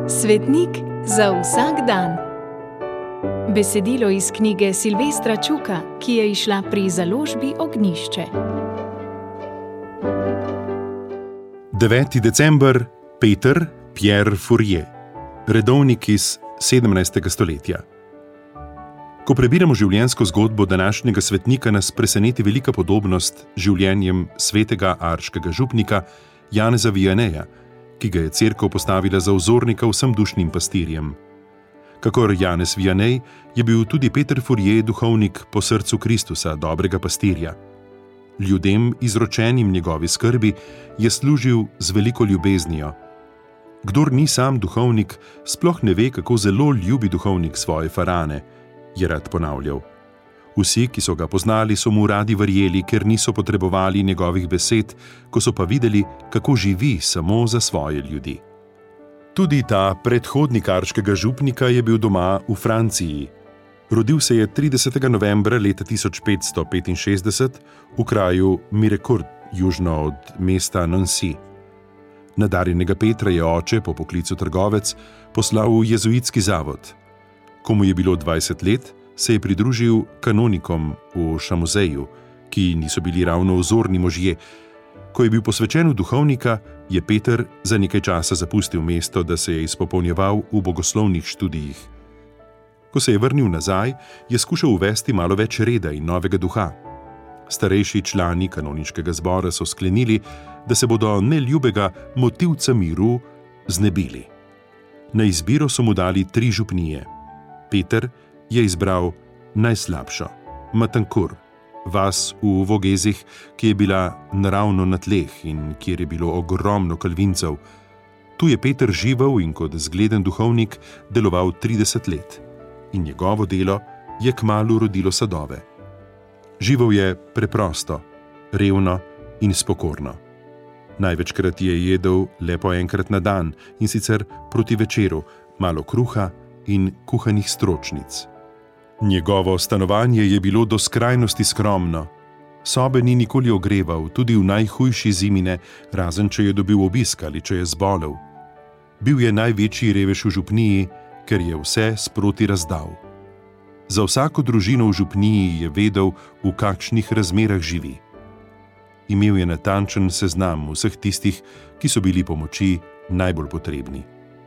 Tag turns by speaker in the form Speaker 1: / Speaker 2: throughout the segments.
Speaker 1: Svetnik za vsak dan. Besedilo iz knjige Silvestra Čuka, ki je izšla pri založbi Ognjišče.
Speaker 2: 9. december, Peter Pierre Fourier, redovnik iz 17. stoletja. Ko prebiramo življenjsko zgodbo današnjega svetnika, nas preseneti velika podobnost z življenjem svetega arškega župnika Janeza Vianeja, ki ga je cerkev postavila za vzornika vsem dušnim pastirjem. Kakor Janez Vianej je bil tudi Peter Fourier duhovnik po srcu Kristusa, dobrega pastirja. Ljudem, izročenim njegovi skrbi, je služil z veliko ljubeznijo. Kdor ni sam duhovnik, sploh ne ve, kako zelo ljubi duhovnik svoje farane, je rad ponavljal. Vsi, ki so ga poznali, so mu radi verjeli, ker niso potrebovali njegovih besed, ko so pa videli, kako živi samo za svoje ljudi. Tudi ta predhodnik arškega župnika je bil doma v Franciji. Rodil se je 30. novembra leta 1565 v kraju Mirecourt, južno od mesta Nancy. Nadarjenega Petra je oče, po poklicu trgovec, poslal v jezuitski zavod. Ko mu je bilo 20 let, se je pridružil kanonikom v Šamozeju, ki niso bili ravno vzorni možje. Ko je bil posvečen v duhovnika, je Peter za nekaj časa zapustil mesto, da se je izpopolnjeval v bogoslovnih študijih. Ko se je vrnil nazaj, je skušal uvesti malo več reda in novega duha. Starejši člani kanoniškega zbora so sklenili, da se bodo neljubega motilca miru znebili. Na izbiro so mu dali 3 župnije. Peter je izbral najslabšo, Matancourt, vas v Vogezih, ki je bila naravno na tleh in kjer je bilo ogromno kalvincev. Tu je Peter živel in kot zgleden duhovnik deloval 30 let. In njegovo delo je kmalu rodilo sadove. Živel je preprosto, revno in spokorno. Največkrat je jedel le po enkrat na dan, in sicer proti večeru, malo kruha in kuhanih stročnic. Njegovo stanovanje je bilo do skrajnosti skromno. Sobe ni nikoli ogreval, tudi v najhujši zimine, razen če je dobil obisk ali če je zbolel. Bil je največji revež v župniji, ker je vse sproti razdal. Za vsako družino v župniji je vedel, v kakšnih razmerah živi. Imel je natančen seznam vseh tistih, ki so bili pomoči najbolj potrebni.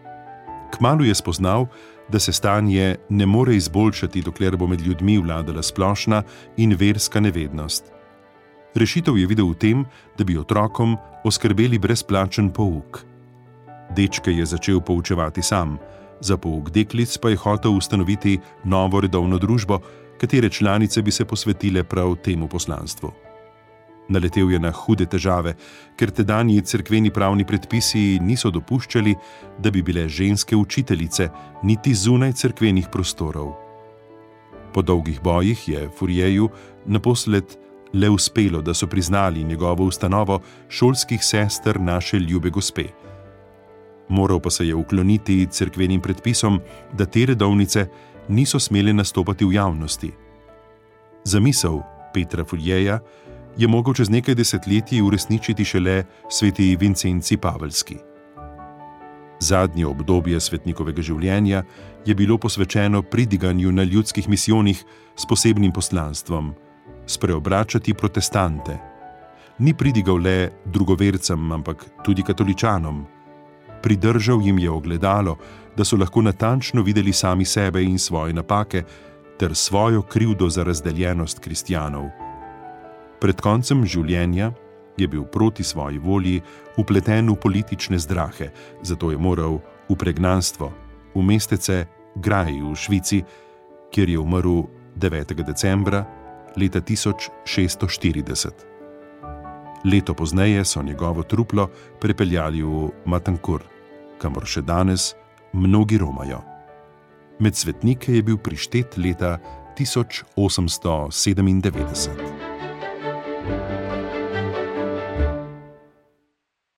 Speaker 2: Kmalu je spoznal, da se stanje ne more izboljšati, dokler bo med ljudmi vladala splošna in verska nevednost. Rešitev je videl v tem, da bi otrokom oskrbeli brezplačen pouk. Dečke je začel poučevati sam, za pouk deklic pa je hotel ustanoviti novo redovno družbo, katere članice bi se posvetile prav temu poslanstvu. Naletel je na hude težave, ker tedanji cerkveni pravni predpisi niso dopuščali, da bi bile ženske učiteljice niti zunaj cerkvenih prostorov. Po dolgih bojih je Fourierju naposled le uspelo, da so priznali njegovo ustanovo šolskih sester naše ljube gospe. Moral pa se je ukloniti cerkvenim predpisom, da te redovnice niso smele nastopati v javnosti. Zamisel Petra Fourierja je mogel čez nekaj desetletij uresničiti šele sveti Vincenci Pavelski. Zadnje obdobje svetnikovega življenja je bilo posvečeno pridiganju na ljudskih misijonih s posebnim poslanstvom, spreobračati protestante. Ni pridigal le drugovercem, ampak tudi katoličanom. Pridržal jim je ogledalo, da so lahko natančno videli sami sebe in svoje napake ter svojo krivdo za razdeljenost kristjanov. Pred koncem življenja je bil proti svoji volji vpleten v politične zdrahe, zato je moral v pregnanstvo, v mestece Grai v Švici, kjer je umrl 9. decembra leta 1640. Leto pozneje so njegovo truplo prepeljali v Matancourt, kamor še danes mnogi romajo. Med svetnike je bil prištet leta 1897.